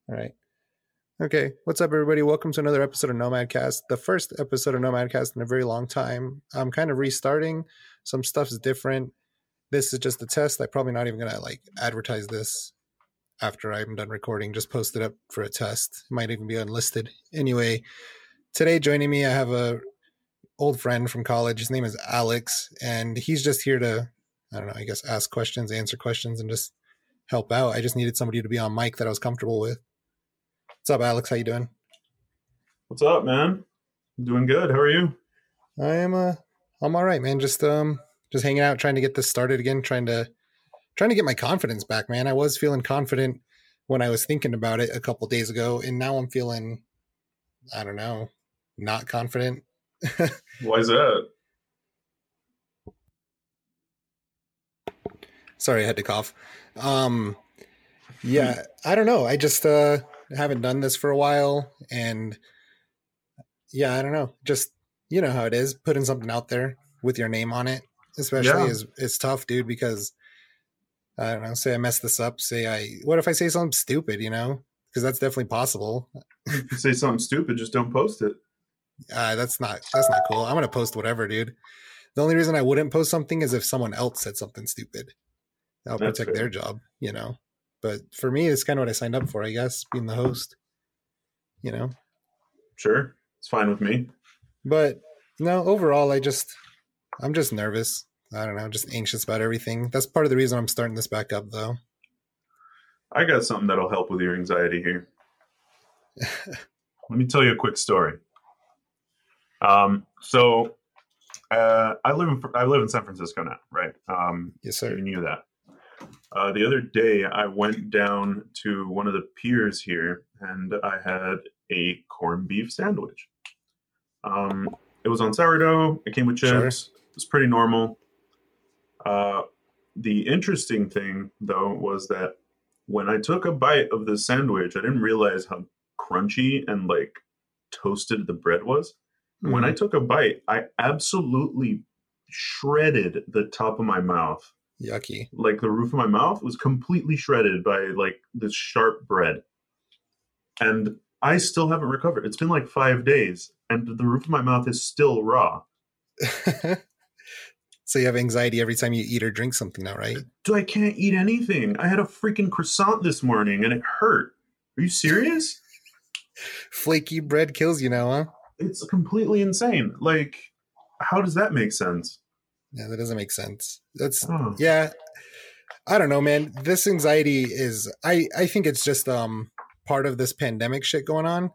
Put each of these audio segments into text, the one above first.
All right. Okay. What's up, everybody? Welcome to another episode of Nomadcast, the first episode of Nomadcast in a very long time. I'm kind of restarting. Some stuff's different. This is just a test. I'm probably not even going to advertise this after I'm done recording. Just post it up for a test. It might even be unlisted. Anyway, today joining me, I have a old friend from college. His name is Alex, and he's just here to, I don't know, I guess ask questions, answer questions, and just help out. I just needed somebody to be on mic that I was comfortable with. What's up, Alex? How you doing? What's up, man? I'm doing good. How are you? I'm all right, man. Just hanging out, trying to get this started again, trying to get my confidence back, man. I was feeling confident when I was thinking about it a couple days ago, and now I'm feeling, I don't know, not confident. Why is that? Sorry, I had to cough. Yeah, I don't know. I just haven't done this for a while, and yeah, I don't know. Just, you know how it is, putting something out there with your name on it, especially Yeah. is it's tough, dude, because I don't know, say I mess this up, what if I say something stupid, because that's definitely possible. If you say something stupid, just don't post it. That's not cool. I'm going to post whatever, dude. The only reason I wouldn't post something is if someone else said something stupid. I'll That's protect fair. their job, but for me, it's kind of what I signed up for, I guess, being the host, Sure. It's fine with me. but no, overall, I'm just nervous. I don't know, just anxious about everything. That's part of the reason I'm starting this back up, though. I got something that'll help with your anxiety here. Let me tell you a quick story. So I live in San Francisco now, right? Yes, sir. You knew that. The other day, I went down to one of the piers here, and I had a corned beef sandwich. It was on sourdough. It came with chips. Sure. It was pretty normal. The interesting thing, though, was that when I took a bite of the sandwich, I didn't realize how crunchy and toasted the bread was. Mm-hmm. When I took a bite, I absolutely shredded the top of my mouth. Yucky. Like the roof of my mouth was completely shredded by this sharp bread. And I still haven't recovered. It's been 5 days and the roof of my mouth is still raw. So you have anxiety every time you eat or drink something now, right? I can't eat anything. I had a freaking croissant this morning and it hurt. Are you serious? Flaky bread kills you now, huh? It's completely insane. How does that make sense? Yeah, that doesn't make sense. Yeah. I don't know, man. This anxiety is, I think it's just part of this pandemic shit going on.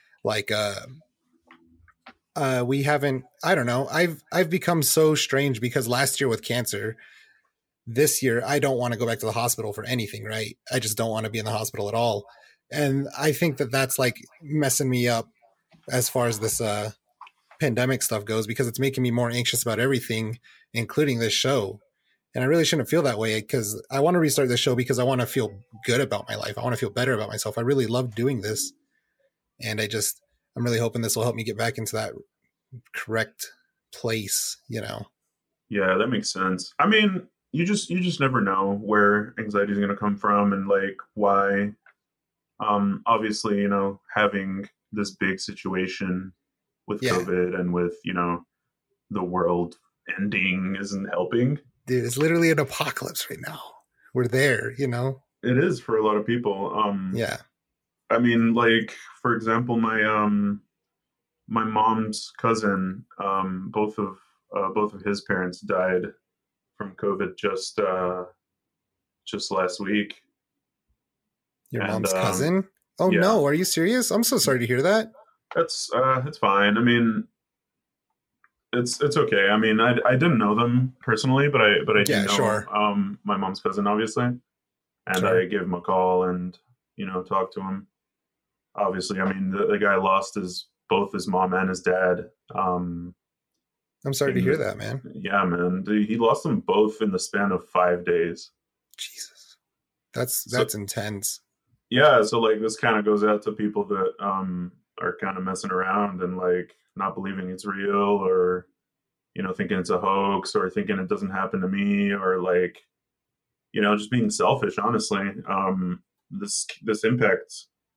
We haven't, I don't know. I've become so strange because last year with cancer, this year I don't want to go back to the hospital for anything, right? I just don't want to be in the hospital at all. And I think that that's messing me up as far as this pandemic stuff goes, because it's making me more anxious about everything, including this show. And I really shouldn't feel that way, because I want to restart the show because I want to feel good about my life. I want to feel better about myself. I really love doing this. And I'm really hoping this will help me get back into that correct place, Yeah, that makes sense. I mean, you just never know where anxiety is going to come from and why. Obviously, having this big situation with COVID and with, the world ending isn't helping. Dude, it's literally an apocalypse right now. We're there, It is for a lot of people. Yeah. I mean, for example, my mom's cousin, both of his parents died from COVID just last week. Your mom's cousin? Oh, yeah. No, are you serious? I'm so sorry to hear that. It's fine. I mean, it's okay. I mean, I didn't know them personally, but I do know sure. My mom's cousin, obviously, and sure. I gave him a call and talked to him. Obviously, I mean, the guy lost both his mom and his dad. I'm sorry to hear that, man. Yeah, man. He lost them both in the span of 5 days. Jesus, that's intense. Yeah, so this kind of goes out to people that are kind of messing around and not believing it's real, or thinking it's a hoax, or thinking it doesn't happen to me, or just being selfish. Honestly, this impacts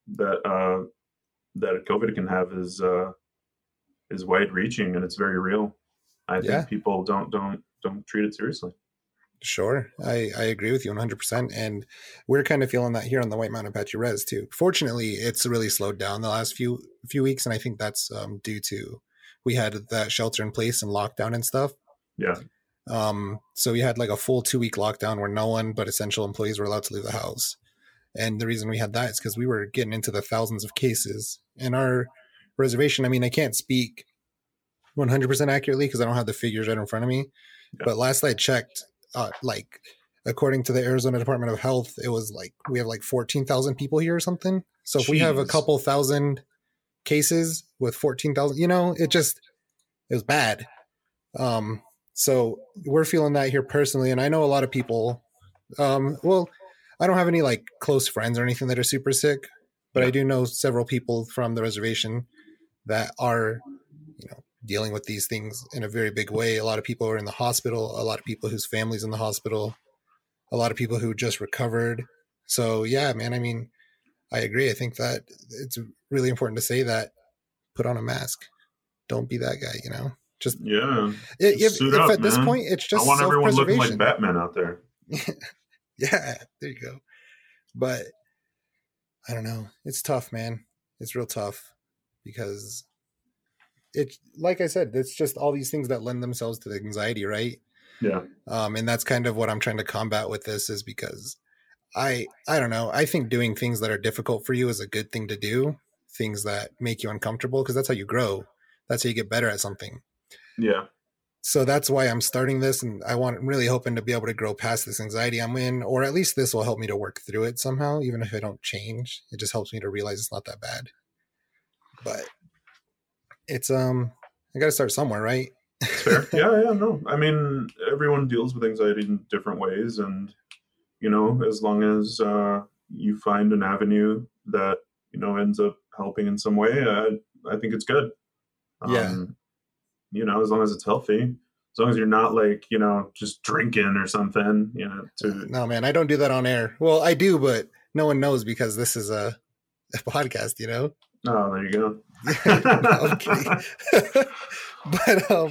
that that COVID can have is wide reaching and it's very real. I Yeah, think people don't treat it seriously. sure. I agree with you 100%. And we're kind of feeling that here on the White Mountain Apache Res too. Fortunately, it's really slowed down the last few weeks. And I think that's due to we had that shelter in place and lockdown and stuff. Yeah. So we had like a full 2 week lockdown where no one but essential employees were allowed to leave the house. And the reason we had that is because we were getting into the thousands of cases. And our reservation, I mean, I can't speak 100% accurately because I don't have the figures right in front of me. Yeah. But last I checked, like according to the Arizona Department of Health, it was like we have like 14,000 people here or something. So if we have a Jeez. couple thousand cases with 14,000, it was bad. So we're feeling that here personally. And I know a lot of people, well, I don't have any like close friends or anything that are super sick, but I do know several people from the reservation that are, dealing with these things in a very big way. A lot of people are in the hospital, a lot of people whose families in the hospital, a lot of people who just recovered. So yeah, man, I mean, I agree. I think that it's really important to say that put on a mask. Don't be that guy, just suit if up, at this man. point it's just I want everyone looking self-preservation. like Batman out there. Yeah, there you go. But I don't know. It's tough, man. It's real tough because it's like I said, it's just all these things that lend themselves to the anxiety, right? Yeah. And that's kind of what I'm trying to combat with this is because I don't know. I think doing things that are difficult for you is a good thing to do. Things that make you uncomfortable because that's how you grow. That's how you get better at something. Yeah. So that's why I'm starting this, and I'm really hoping to be able to grow past this anxiety I'm in, or at least this will help me to work through it somehow, even if I don't change. It just helps me to realize it's not that bad. But it's I got to start somewhere, right? It's fair. Yeah, no. I mean, everyone deals with anxiety in different ways, and as long as you find an avenue that ends up helping in some way, I think it's good. Yeah. As long as it's healthy, as long as you're not like just drinking or something. No, man, I don't do that on air. Well, I do, but no one knows because this is a podcast. Oh, there you go. No, I'm kidding. But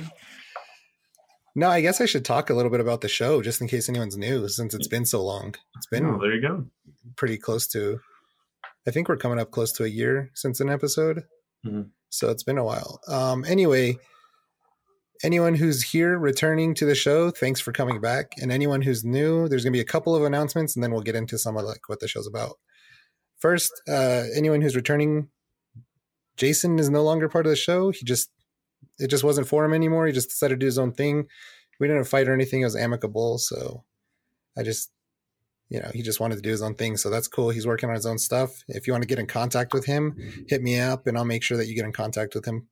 no, I guess I should talk a little bit about the show just in case anyone's new, since it's been so long. It's been there you go. Pretty close to, I think we're coming up close to a year since an episode. Mm-hmm. So it's been a while. Anyway, anyone who's here returning to the show, thanks for coming back. And anyone who's new, there's going to be a couple of announcements and then we'll get into some of like what the show's about. First, anyone who's returning, Jason is no longer part of the show. It just wasn't for him anymore. He just decided to do his own thing. We didn't fight or anything. It was amicable. So he just wanted to do his own thing. So that's cool. He's working on his own stuff. If you want to get in contact with him, hit me up and I'll make sure that you get in contact with him.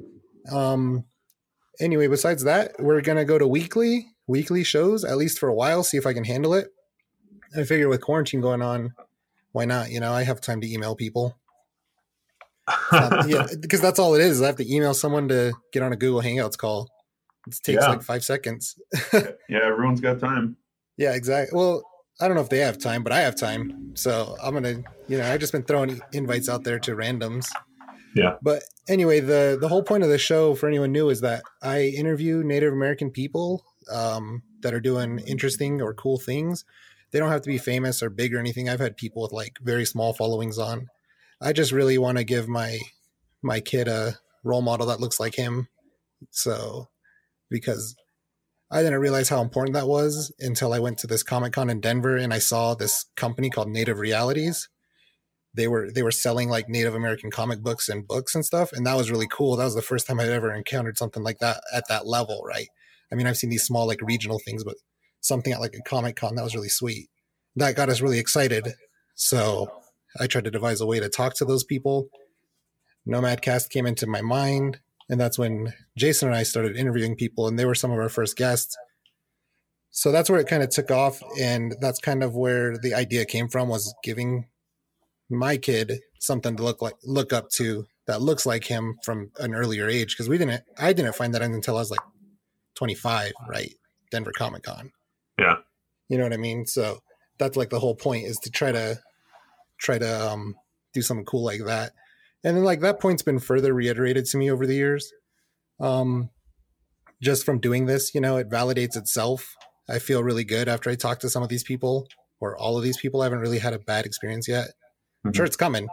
Anyway, besides that, we're going to go to weekly shows, at least for a while, see if I can handle it. I figure with quarantine going on, why not? I have time to email people. Because that's all it is. I have to email someone to get on a Google Hangouts call. It takes like 5 seconds. Yeah, everyone's got time. Yeah, exactly. Well, I don't know if they have time, but I have time. So I'm going to, I've just been throwing invites out there to randoms. Yeah. But anyway, the whole point of the show for anyone new is that I interview Native American people that are doing interesting or cool things. They don't have to be famous or big or anything. I've had people with like very small followings on. I just really want to give my kid a role model that looks like him. So, because I didn't realize how important that was until I went to this Comic-Con in Denver and I saw this company called Native Realities. They were selling like Native American comic books and books and stuff. And that was really cool. That was the first time I'd ever encountered something like that at that level, right? I mean, I've seen these small like regional things, but something at like a Comic-Con, that was really sweet. That got us really excited. So I tried to devise a way to talk to those people. Nomadcast came into my mind, and that's when Jason and I started interviewing people, and they were some of our first guests. So that's where it kind of took off, and that's kind of where the idea came from, was giving my kid something to look up to that looks like him from an earlier age, because I didn't find that until I was like 25, right? Denver Comic-Con. Yeah. You know what I mean? So that's like the whole point, is to try to do something cool like that. And then like that point's been further reiterated to me over the years. Just from doing this, it validates itself. I feel really good after I talk to some of these people, or all of these people. I haven't really had a bad experience yet. I'm sure it's coming,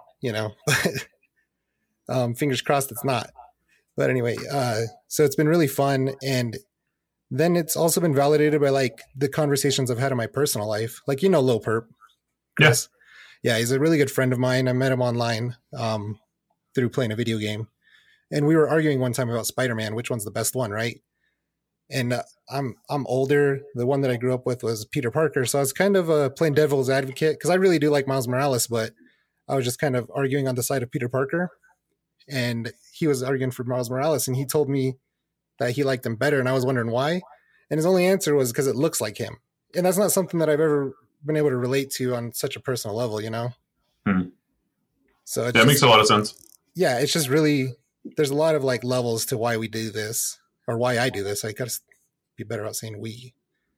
but fingers crossed it's not. But anyway, so it's been really fun. And then it's also been validated by like the conversations I've had in my personal life. Like, Lil Perp. Yes. Yeah, he's a really good friend of mine. I met him online through playing a video game. And we were arguing one time about Spider-Man, which one's the best one, right? And I'm older. The one that I grew up with was Peter Parker. So I was kind of playing devil's advocate because I really do like Miles Morales, but I was just kind of arguing on the side of Peter Parker. And he was arguing for Miles Morales, and he told me that he liked him better. And I was wondering why. And his only answer was because it looks like him. And that's not something that I've ever been able to relate to on such a personal level, So it makes a lot of sense. Yeah, it's just really, there's a lot of like levels to why we do this, or why I do this. I gotta be better about saying we.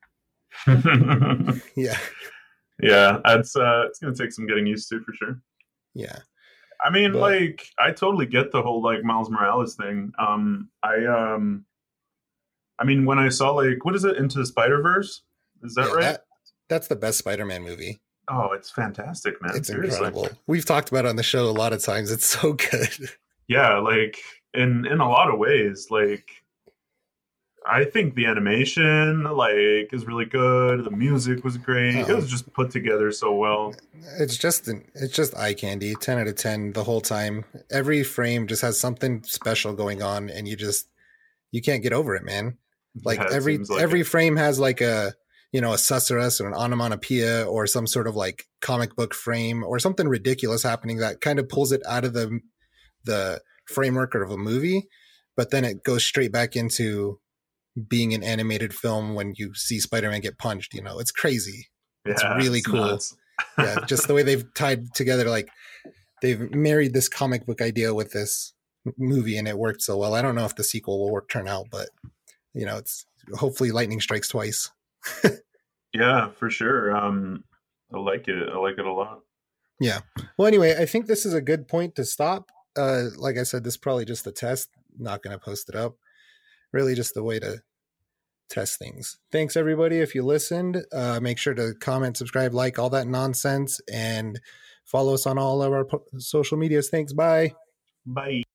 Yeah. Yeah, it's gonna take some getting used to for sure. Yeah. I mean, like, I totally get the whole like Miles Morales thing. I mean, when I saw like, what is it, Into the Spider-Verse? Is that right? That's the best Spider-Man movie. Oh, it's fantastic, man. It's incredible. We've talked about it on the show a lot of times. It's so good. Yeah, like in a lot of ways, like I think the animation like is really good. The music was great. It was just put together so well. It's just eye candy. 10 out of 10 the whole time. Every frame just has something special going on, and you can't get over it, man. Like every frame has like a susurrus or an onomatopoeia or some sort of like comic book frame or something ridiculous happening that kind of pulls it out of the framework of a movie, but then it goes straight back into being an animated film when you see Spider-Man get punched. It's crazy. It's really cool. Yeah, just the way they've tied together, like they've married this comic book idea with this movie, and it worked so well. I don't know if the sequel will turn out, but it's hopefully lightning strikes twice. Yeah, for sure. I like it. I like it a lot. Yeah. Well, anyway, I think this is a good point to stop. Like I said, this is probably just a test. Not going to post it up. Really just a way to test things. Thanks, everybody. If you listened, make sure to comment, subscribe, like, all that nonsense, and follow us on all of our social medias. Thanks. Bye. Bye.